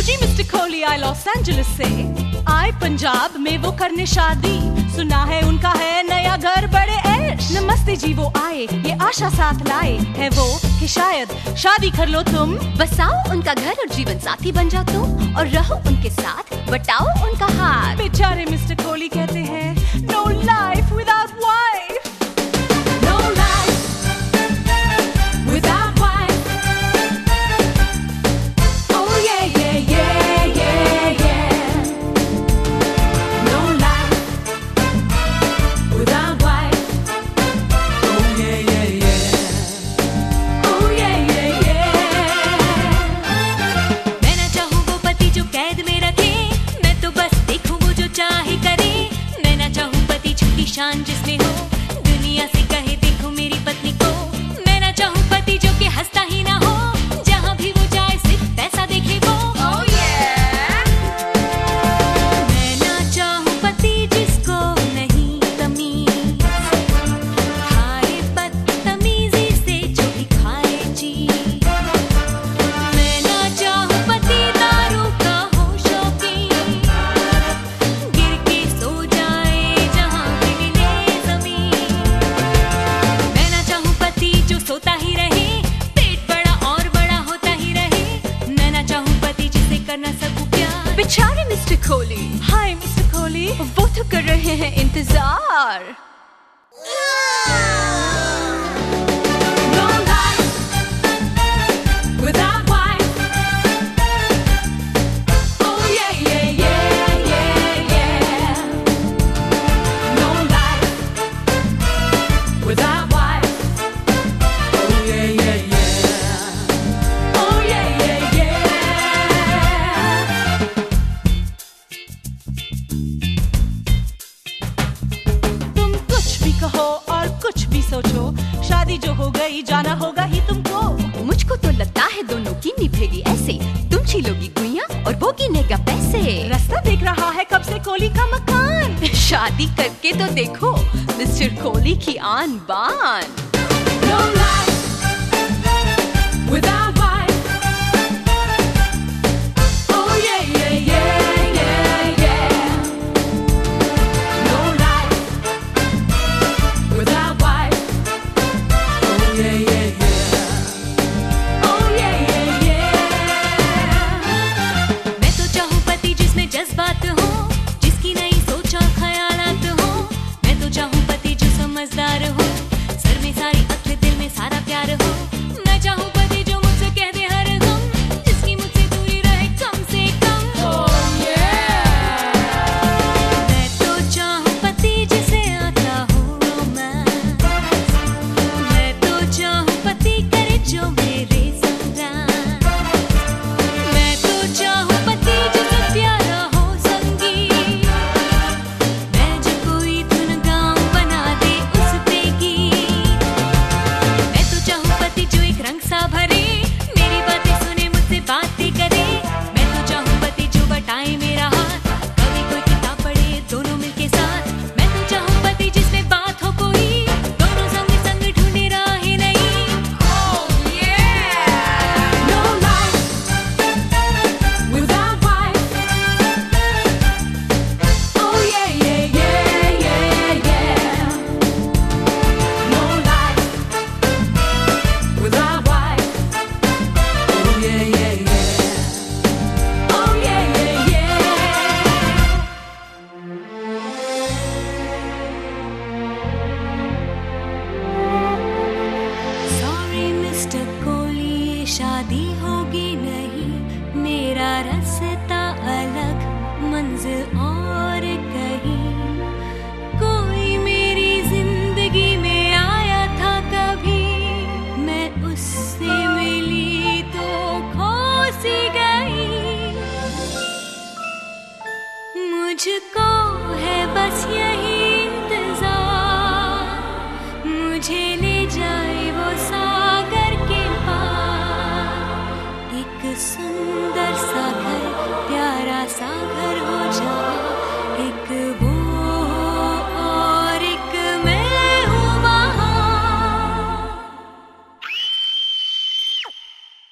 जी mister Kohli आए Los Angeles से, आए पंजाब में वो करने शादी। सुना है उनका है नया घर बड़े ऐश। नमस्ते जी वो आए ये आशा साथ लाए है वो कि शायद शादी कर लो तुम। बसाओ उनका घर और जीवन साथी बन जाओ तुम, और रहो उनके साथ, बटाओ उनका हाथ। बेचारे मिस्टर कोहली कहते हैं no life without wife, no life without wife. Oh yeah no life without wife. Oh yeah मैं ना चाहूँ वो पति जो कैद में रखे, मैं तो बस देखूं वो जो चाहे करे। मैं ना चाहूँ पति झूठी शान जिसमें हो, दुनिया से कहे देखो मेरी पत्नी को। मैं ना चाहूँ पति जो कि हंसता ही ना हो, जहाँ भी वो जाए सिर्फ पैसा देखे वो। मैं ना चाहूँ पति जिसको नहीं तमीज, खाए बदतमीजी से जो भी खाए चीज। मैं ना चाहूँ पति दारू का हो शौकीन, गिर के सो जाए जहाँ भी मिले जमीन। मैं ना चाहूँ पति जो सोता ही रहे, पेट बड़ा और बड़ा होता ही रहे। मैं ना चाहूँ पति जिसे करना सकूं प्यार। बेचारे mister Kohli, hi mister Kohli, वो तो कर रहे हैं इंतजार। no life without wife. Oh yeah. No life without wife. Oh yeah. Oh yeah. तुम कुछ भी कहो और कुछ भी सोचो, शादी जो हो गई जाना होगा ही तुमको। मुझको तो लगता है दोनों की निभेगी ऐसे, तुम छीलोगी गुइयां और वो गिनेगा पैसे। रास्ता देख रहा है कब से कोहली का मकान। शादी करके तो देखो मिस्टर कोहली की आन बान। No life